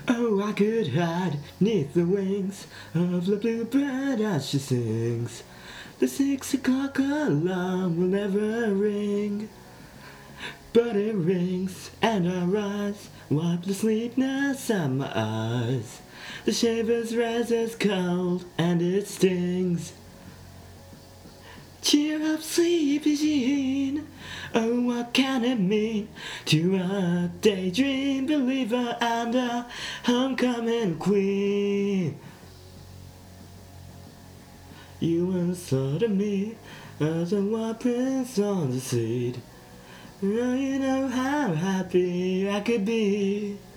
Oh, I could hide neath the wings of the bluebird as she sings. The 6 o'clock alarm will never ring, but it rings and I rise, wipe the sleepiness out my eyes. The shaver's razor's cold and it stings. Cheer up, sleepy Jean. Oh, what can it mean to a daydream believer and a homecoming queen? You once thought of me as a white prince on the seat. Now you know how happy I could be.